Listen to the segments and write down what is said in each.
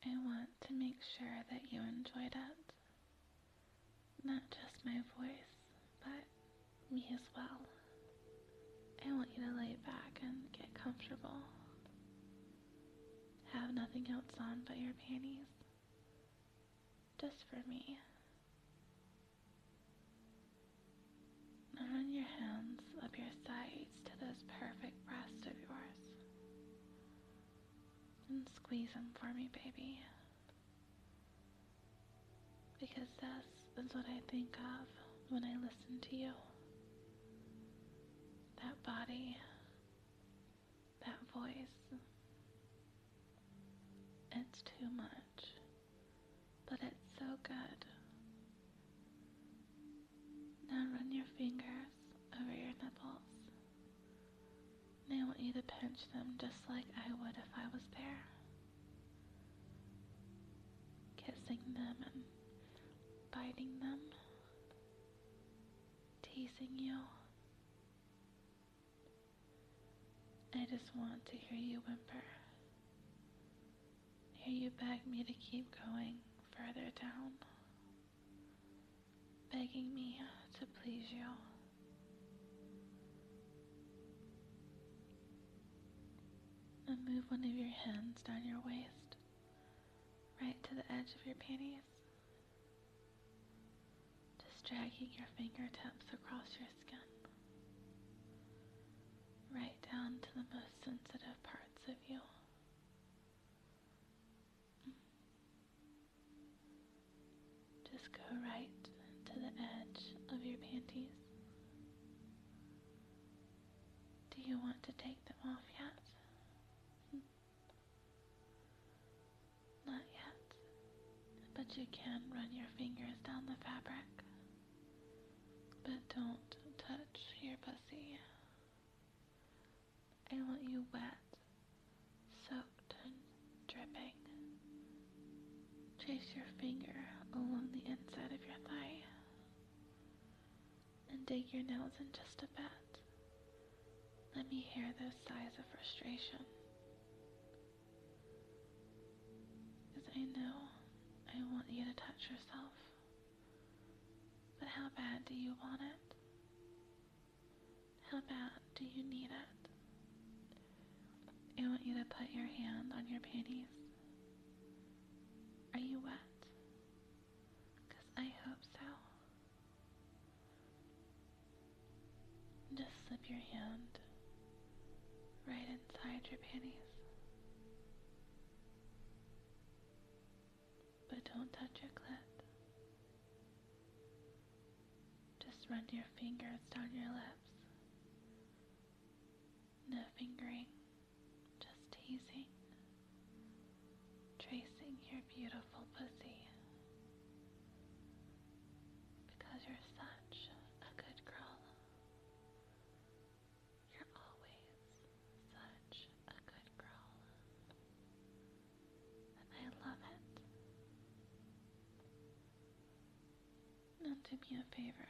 I want to make sure that you enjoyed it. Not just my voice, but me as well. I want you to lay back and get comfortable. Have nothing else on but your panties. Just for me. Now run your hands up your sides to this perfect breast of yours. And squeeze them for me, baby. Because this is what I think of when I listen to you. That body, that voice. It's too much, but it's so good. Now run your fingers over your nipples. And I want you to pinch them just like I would if I was there. Kissing them and biting them. Teasing you. I just want to hear you whimper. Hear you beg me to keep going further down. Begging me to please you. And move one of your hands down your waist, right to the edge of your panties. Just dragging your fingertips across your skin, right down to the most sensitive parts of you. Just go right to the edge of your panties. Do you want to take them off yet? Not yet, but you can run your fingers down the fabric. But don't touch your pussy. I want you wet, soaked and dripping. Trace your finger along the inside of your thigh and dig your nails in just a bit. Let me hear those sighs of frustration. Because I know I want you to touch yourself. But how bad do you want it? How bad do you need it? I want you to put your hand on your panties. Are you wet? Because I hope so. Just slip your hand right inside your panties. But don't touch your clit. Just run your fingers down your lips. No fingering, just teasing. Tracing your beautiful pussy. Because you're such a good girl. You're always such a good girl. And I love it. Now do me a favor.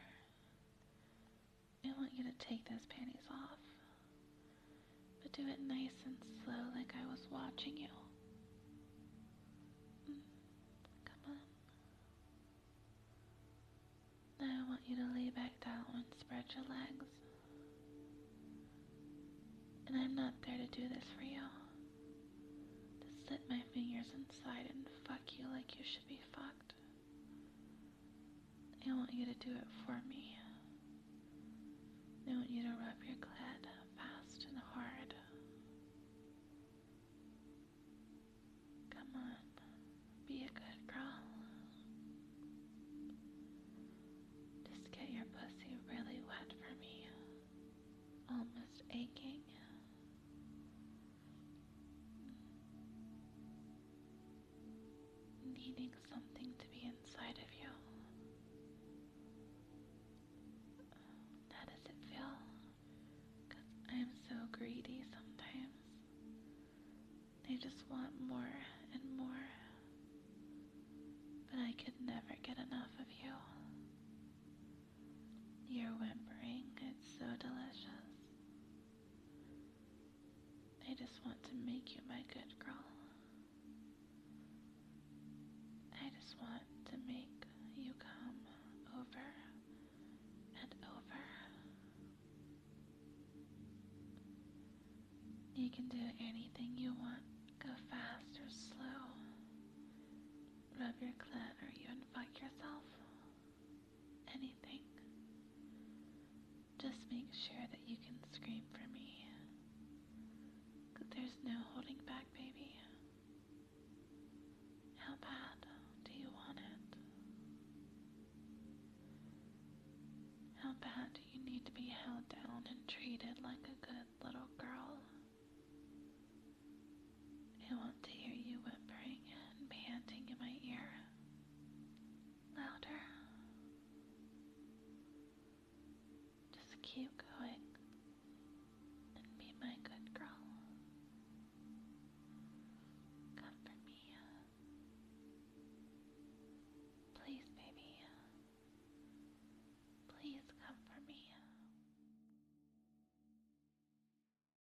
I want you to take those panties off. But do it nice and slow like I was watching you. Come on. Now I want you to lay back down and spread your legs. And I'm not there to do this for you. To slip my fingers inside and fuck you like you should be fucked. I want you to do it for me. I want you to rub your clit fast and hard. Come on, be a good girl. Just get your pussy really wet for me. Almost aching. Needing something to be inside of you. How does it feel? 'Cause I'm so greedy sometimes. I just want more and more. But I could never get enough of you. Your whimpering, it's so delicious. I just want to make you my good girl. can do anything you want. Go fast or slow. Rub your clit or even fuck yourself. Anything. Just make sure that you can scream for me. 'Cause there's no holding back, baby.